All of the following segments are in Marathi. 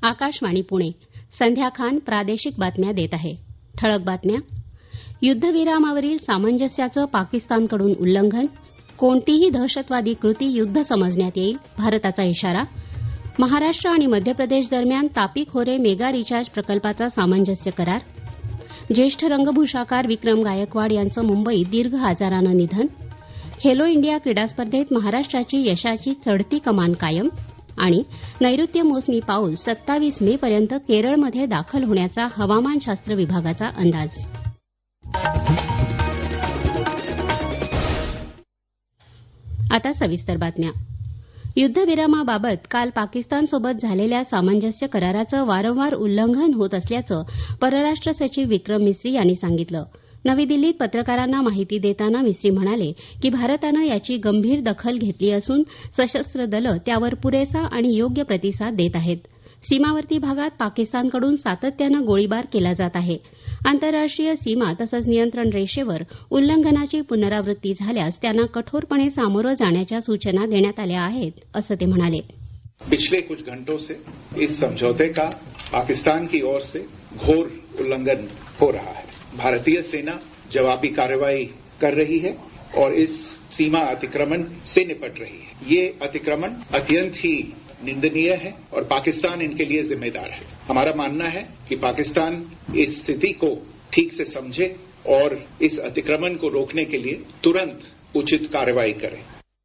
आकाशवाणी पुणे. संध्या खान प्रादेशिक बातम्या देत आहे. ठळक बातम्या. युद्धविरामावरील सामंजस्याचं पाकिस्तानकडून उल्लंघन. कोणतीही दहशतवादी कृती युद्ध समजण्यात येईल, भारताचा इशारा. महाराष्ट्र आणि मध्य प्रदेश दरम्यान तापी खोरे मेगा रिचार्ज प्रकल्पाचा सामंजस्य करार. ज्येष्ठ रंगभूषाकार विक्रम गायकवाड यांचं मुंबईत दीर्घ आजारानं निधन. खेलो इंडिया क्रीडा स्पर्धेत महाराष्ट्राची यशाची चढती कमान कायम. आणि नैऋत्य मोसमी पाऊस 27 मे पर्यंत केरळमध्ये दाखल होण्याचा हवामानशास्त्र विभागाचा अंदाज. आता सविस्तर बातम्या. युद्धविरामाबाबत काल पाकिस्तानसोबत झालेल्या सामंजस्य कराराचं वारंवार उल्लंघन होत असल्याचं परराष्ट्र सचिव विक्रम मिस्री यांनी सांगितलं. नवी दिल्लीत पत्रकारांना माहिती देताना मिस्री म्हणाले की भारतानं याची गंभीर दखल घेतली असून सशस्त्र दलं त्यावर पुरेसा आणि योग्य प्रतिसाद देत आहेत. सीमावर्ती भागात पाकिस्तानकडून सातत्यानं गोळीबार केला जात आहे. आंतरराष्ट्रीय सीमा तसंच नियंत्रण रेषेवर उल्लंघनाची पुनरावृत्ती झाल्यास त्यांना कठोरपणे सामोरं जाण्याच्या सूचना देण्यात आल्या आहेत, असं ते म्हणाले. पिछले कुछ घंटों से इस समझौते का पाकिस्तान की ओर से घोर उल्लंघन हो रहा है. भारतीय सेना जवाबी कार्रवाई कर रही है और इस सीमा अतिक्रमण से निपट रही है. ये अतिक्रमण अत्यंत ही निंदनीय है और पाकिस्तान इनके लिए जिम्मेदार है. हमारा मानना है कि पाकिस्तान इस स्थिति को ठीक से समझे और इस अतिक्रमण को रोकने के लिए तुरंत उचित कार्रवाई करे.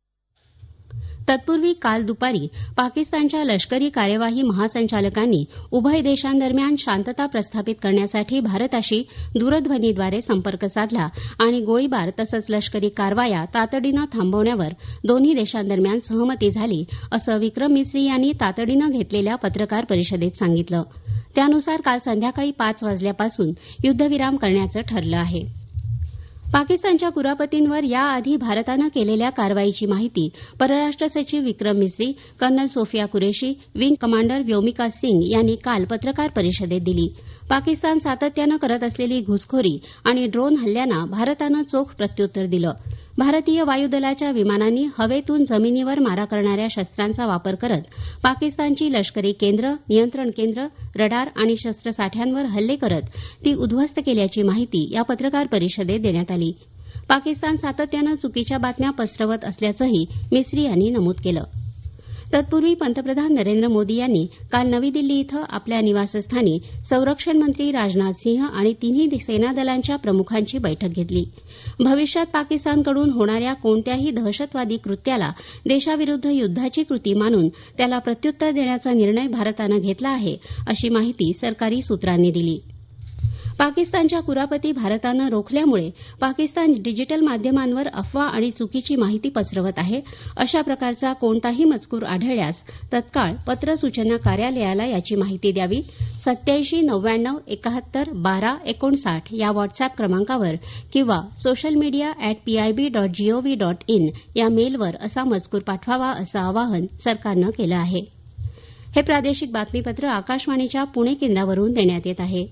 तत्पूर्वी काल दुपारी पाकिस्तानच्या लष्करी कार्यवाही महासंचालकांनी उभय देशांदरम्यान शांतता प्रस्थापित करण्यासाठी भारताशी दूरध्वनीद्वारे संपर्क साधला आणि गोळीबार तसंच लष्करी कारवाया तातडीनं थांबवण्यावर दोन्ही देशांदरम्यान सहमती झाली, असं विक्रम मिस्री यांनी तातडीनं घेतलेल्या पत्रकार परिषदेत सांगितलं. त्यानुसार काल संध्याकाळी 5 वाजल्यापासून युद्धविराम करण्याचं ठरलं आहे. पाकिस्तानच्या कुरापतींवर याआधी भारतानं केलेल्या कारवाईची माहिती परराष्ट्र सचिव Vikram Misri, colonel Sofiya Qureshi, wing commander Vyomika Singh यांनी काल पत्रकार परिषदेत दिली. पाकिस्तान सातत्यानं करत असलेली घुसखोरी आणि ड्रोन हल्ल्यांना भारतानं चोख प्रत्युत्तर दिलं. भारतीय वायुदलाच्या विमानांनी हवेतून जमिनीवर मारा करणाऱ्या शस्त्रांचा वापर करत पाकिस्तानची लष्करी केंद्र, नियंत्रण केंद्र, रडार आणि शस्त्रसाठ्यांवर हल्ले करत ती उद्ध्वस्त केल्याची माहिती या पत्रकार परिषदेत देण्यात आली. पाकिस्तान सातत्यानं चुकीच्या बातम्या पसरवत असल्याचंही मिस्री यांनी नमूद केलं. तत्पूर्वी पंतप्रधान नरेंद्र मोदी यांनी काल नवी दिल्ली इथं आपल्या निवासस्थानी संरक्षण मंत्री राजनाथ सिंह आणि तिन्ही सेनादलांच्या प्रमुखांची बैठक घेतली. भविष्यात पाकिस्तानकडून होणाऱ्या कोणत्याही दहशतवादी कृत्याला देशाविरुद्ध युद्धाची कृती मानून त्याला प्रत्युत्तर देण्याचा निर्णय भारतानं घेतला आहे, अशी माहिती सरकारी सूत्रांनी दिली. पाकिस्तानच्या कुरापती भारतानं रोखल्यामुळे पाकिस्तान डिजिटल माध्यमांवर अफवा आणि चुकीची माहिती पसरवत आहे. अशा प्रकारचा कोणताही मजकूर आढळल्यास तत्काळ पत्र सूचना कार्यालयाला याची माहिती द्यावी. 87 99 71 12 59 या व्हॉट्सअॅप क्रमांकावर किंवा सोशल मीडिया @pib.gov.in या मेलवर असा मजकूर पाठवावा, असं आवाहन सरकारनं केलं आहे. हे प्रादेशिक बातमीपत्र आकाशवाणीच्या पुणे केंद्रावरून देण्यात येत आहे.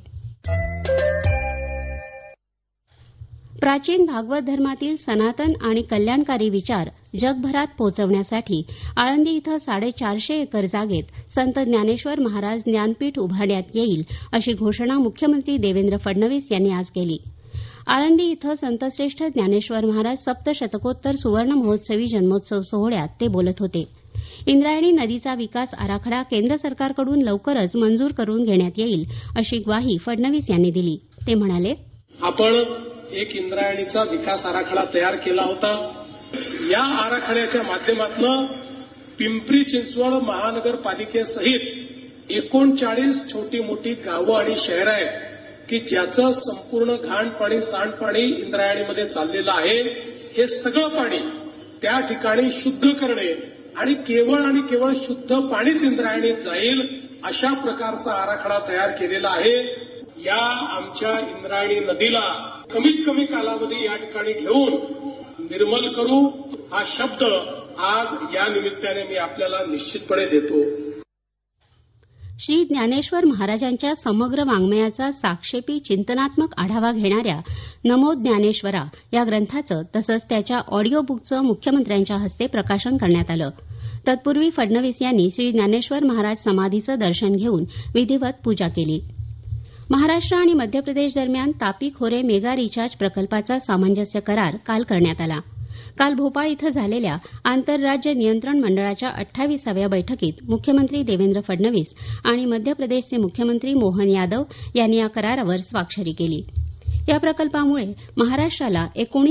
प्राचीन भागवत धर्मातील सनातन आणि कल्याणकारी विचार जगभरात पोहोचवण्यासाठी आळंदी इथं 450 एकर जागेत संत ज्ञानेश्वर महाराज ज्ञानपीठ उभारण्यात येईल, अशी घोषणा मुख्यमंत्री देवेंद्र फडणवीस यांनी आज केली. आळंदी इथं संतश्रेष्ठ ज्ञानेश्वर महाराज सप्तशतकोत्तर सुवर्ण महोत्सवी जन्मोत्सव सोहळ्यात ते बोलत होते. इंद्रायणी नदीचा विकास आराखडा केंद्र सरकारकडून लवकरच मंजूर करून घेण्यात येईल, अशी ग्वाही फडणवीस यांनी दिली. ते म्हणाले, आपण एक इंद्रायणीचा विकास आराखडा तयार केला होता. या आराखड्याच्या माध्यमातून पिंपरी चिंचवड महानगरपालिकेसहित 39 छोटी मोठी गावं आणि शहरं आहेत की ज्याचं संपूर्ण घाणपाणी सांडपाणी इंद्रायणीमध्ये चाललेलं आहे. हे सगळं पाणी त्या ठिकाणी शुद्ध करणे आणि केवळ शुद्ध पाणीच इंद्रायणीत जाईल, अशा प्रकारचा आराखडा तयार केलेला आहे. या आमच्या इंद्रायणी नदीला कमीत कमी कालावधी या ठिकाणी घेऊन निर्मल करू, हा शब्द आज या निमित्ताने मी आपल्याला निश्चितपणे देतो. श्री ज्ञानेश्वर महाराजांच्या समग्र वाङ्मयाचा साक्षेपी चिंतनात्मक आढावा घेणाऱ्या नमो ज्ञानेश्वरा या ग्रंथाचं तसंच त्याच्या ऑडिओ बुकचं मुख्यमंत्र्यांच्या हस्ते प्रकाशन करण्यात आलं. तत्पूर्वी फडणवीस यांनी श्री ज्ञानेश्वर महाराज समाधीचं दर्शन घेऊन विधिवत पूजा केली. महाराष्ट्र आणि मध्य प्रदेश दरम्यान तापी खोरे मेगा रिचार्ज प्रकल्पाचा सामंजस्य करार काल करण्यात आला. काल भोपाळ इथं झालेल्या आंतरराज्य नियंत्रण मंडळाच्या 28व्या बैठकीत मुख्यमंत्री देवेंद्र फडणवीस आणि मध्य प्रदेशचे मुख्यमंत्री मोहन यादव यांनी या करारावर स्वाक्षरी केली. या प्रकल्पामुळे महाराष्ट्राला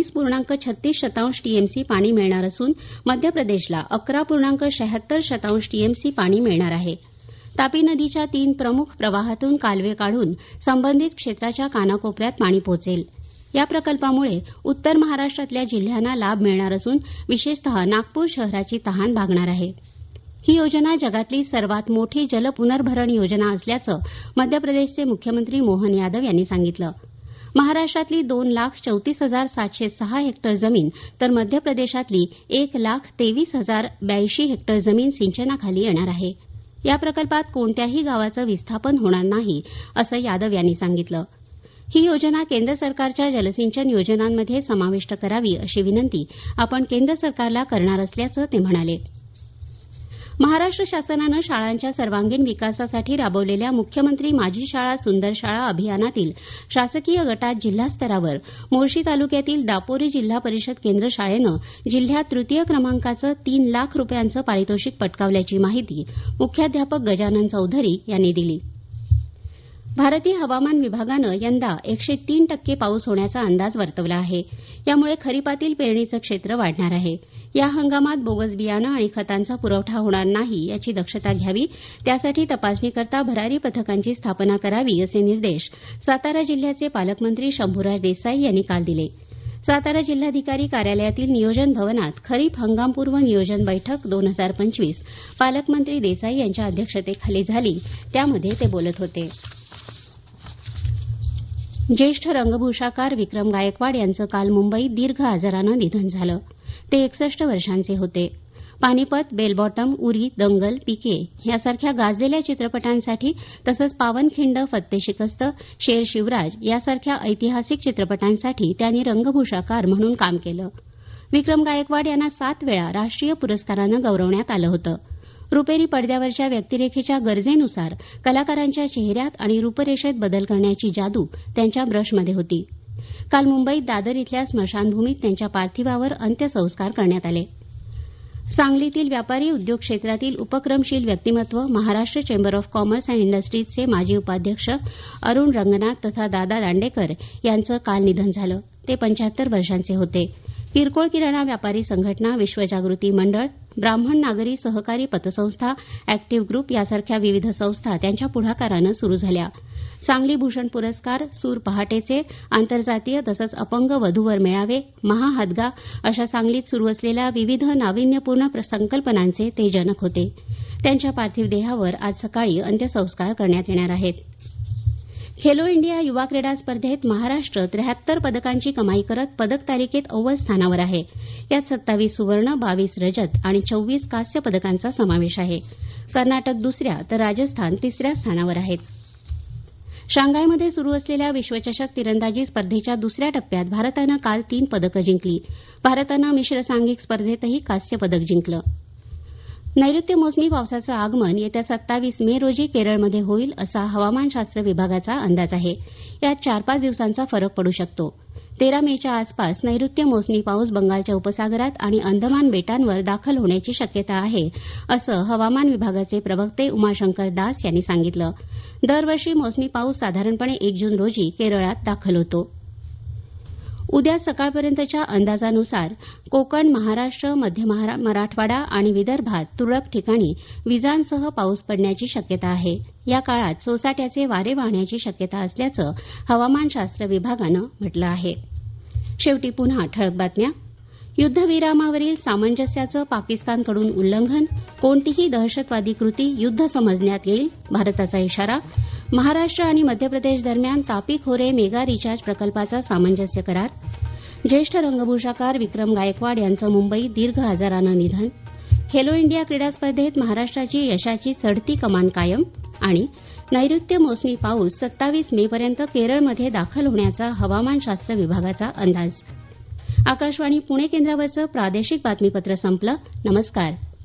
19.36 टीएमसी पाणी मिळणार असून मध्य प्रदेशला 11.76 टीएमसी पाणी मिळणार आहे. तापी नदीच्या 3 प्रमुख प्रवाहातून कालवे काढून संबंधित क्षेत्राच्या कानाकोपऱ्यात पाणी पोहोचेल. या प्रकल्पामुळे उत्तर महाराष्ट्रातल्या जिल्ह्यांना लाभ मिळणार असून विशेषतः नागपूर शहराची तहान भागणार आहे. ही योजना जगातली सर्वात मोठी जलपुनर्भरण योजना असल्याचं मध्य प्रदेशचे मुख्यमंत्री मोहन यादव यांनी सांगितलं. महाराष्ट्रातली 2,34,706 हेक्टर जमीन तर मध्य प्रदेशातली 1,23,082 हेक्टर जमीन सिंचनाखाली येणार आहे. या प्रकल्पात कोणत्याही गावाचं विस्थापन होणार नाही असं यादव यांनी सांगितलं. ही योजना केंद्र सरकारच्या जलसिंचन योजनांमध्ये समाविष्ट करावी अशी विनंती आपण केंद्र सरकारला करणार असल्याचं ते म्हणाले. महाराष्ट्र शासनानं शाळांच्या सर्वांगीण विकासासाठी राबवलेल्या मुख्यमंत्री माझी शाळा सुंदर शाळा अभियानातील शासकीय गटात जिल्हास्तरावर मोर्शी तालुक्यातील दापोरी जिल्हा परिषद केंद्र शाळेनं जिल्ह्यात तृतीय क्रमांकाचं 3 लाख रुपयांचं पारितोषिक पटकावल्याची माहिती मुख्याध्यापक गजानन चौधरी यांनी दिली. भारतीय हवामान विभागानं यंदा 103% पाऊस होण्याचा अंदाज वर्तवला आहे. यामुळे खरीपातील पेरणीचं क्षेत्र वाढणार आहे. या हंगामात बोगस बियाणं आणि खतांचा पुरवठा होणार नाही याची दक्षता घ्यावी, त्यासाठी तपासणीकरता भरारी पथकांची स्थापना करावी असे निर्देश सातारा जिल्ह्याचे पालकमंत्री शंभूराज देसाई यांनी काल दिले. सातारा जिल्हाधिकारी कार्यालयातील नियोजन भवनात खरीप हंगामपूर्व नियोजन बैठक 2025 पालकमंत्री देसाई यांच्या अध्यक्षतेखाली झाली. त्यामध्ये ते बोलत होते. ज्येष्ठ रंगभूषाकार विक्रम गायकवाड यांचं काल मुंबईत दीर्घ आजारानं निधन झालं. ते 61 वर्षांचे होते. पानिपत, बेल बॉटम, उरी, दंगल, पीके यासारख्या गाजलेल्या चित्रपटांसाठी तसंच पावनखिंड, फत्ते शिकस्त, शेर शिवराज यासारख्या ऐतिहासिक चित्रपटांसाठी त्यांनी रंगभूषाकार म्हणून काम केलं. विक्रम गायकवाड यांना 7 वेळा राष्ट्रीय पुरस्कारानं गौरवण्यात आलं होतं. रुपेरी पडद्यावरच्या व्यक्तिरेखेच्या गरजेनुसार कलाकारांच्या चेहऱ्यात आणि रूपरेषेत बदल करण्याची जादू त्यांच्या ब्रशमध्ये होती. काल मुंबईत दादर इथल्या स्मशानभूमीत त्यांच्या पार्थिवावर अंत्यसंस्कार करण्यात आले. सांगलीतील व्यापारी उद्योग क्षेत्रातील उपक्रमशील व्यक्तिमत्व Maharashtra chamber of commerce and इंडस्ट्रीजचे माजी उपाध्यक्ष अरुण रंगनाथ तथा दादा दांडेकर यांचं काल निधन झालं. ते 75 वर्षांचे होते. किरकोळ किराणा व्यापारी संघटना, विश्वजागृती मंडळ, ब्राह्मण नागरी सहकारी पतसंस्था, अॅक्टिव्ह ग्रुप यासारख्या विविध संस्था त्यांच्या पुढाकारानं सुरू झाल्या. सांगली भूषण पुरस्कार, सूर पहाटेचे, आंतरजातीय तसंच अपंग वधूवर मेळावे, महाहादगा अशा सांगलीत सुरू असलेल्या विविध नाविन्यपूर्ण संकल्पनांचे ते जनक होते. त्यांच्या पार्थिव देहावर आज सकाळी अंत्यसंस्कार करण्यात येणार आहेत. खेलो इंडिया युवा क्रीडा स्पर्धेत महाराष्ट्र 73 पदकांची कमाई करत पदक तालिकेत अव्वल स्थानावर आहे. यात 27 सुवर्ण, 22 रजत आणि 24 कांस्य पदकांचा समावेश आहे. कर्नाटक दुसऱ्या तर राजस्थान तिसऱ्या स्थानावर आहेत. शांघायमध्ये सुरू असलेल्या विश्वचषक तिरंदाजी स्पर्धेच्या दुसऱ्या टप्प्यात भारतानं काल 3 पदकं जिंकली. भारतानं मिश्र सांघिक स्पर्धेतही कांस्य पदक जिंकलं. नैऋत्य मोसमी पावसाचं आगमन येत्या 27 मे रोजी केरळमध्ये होईल असा हवामानशास्त्र विभागाचा अंदाज आहे. यात 4-5 दिवसांचा फरक पडू शकतो. 13 मेच्या आसपास नैऋत्य मोसमी पाऊस बंगालच्या उपसागरात आणि अंदमान बेटांवर दाखल होण्याची शक्यता आहे असं हवामान विभागाचे प्रवक्ते उमाशंकर दास यांनी सांगितलं. दरवर्षी मोसमी पाऊस साधारणपणे 1 जून रोजी केरळात दाखल होतो. उद्या सकाळपर्यंतच्या अंदाजानुसार कोकण, महाराष्ट्र, मध्य मराठवाडा आणि विदर्भात तुरळक ठिकाणी विजांसह पाऊस पडण्याची शक्यता आहे. या काळात सोसाट्याचे वारे वाहण्याची शक्यता असल्याचं हवामानशास्त्र विभागानं म्हटलं आहे. शेवटी पुन्हा ठळक बातम्या. युद्धविरामावरील सामंजस्याचं पाकिस्तानकडून उल्लंघन, कोणतीही दहशतवादी कृती युद्ध समजण्यात येईल, भारताचा इशारा. महाराष्ट्र आणि मध्य प्रदेश दरम्यान तापी खोरे मेगा रिचार्ज प्रकल्पाचा सामंजस्य करार. ज्येष्ठ रंगभूषाकार विक्रम गायकवाड यांचं मुंबईत दीर्घ आजारानं निधन. खेलो इंडिया क्रीडा स्पर्धेत महाराष्ट्राची यशाची चढती कमान कायम. आणि नैऋत्य मोसमी पाऊस 27 मेपर्यंत केरळमध्ये दाखल होण्याचा हवामानशास्त्र विभागाचा अंदाज. आकाशवाणी पुणे केंद्रावरचं प्रादेशिक बातमीपत्र संपलं. नमस्कार.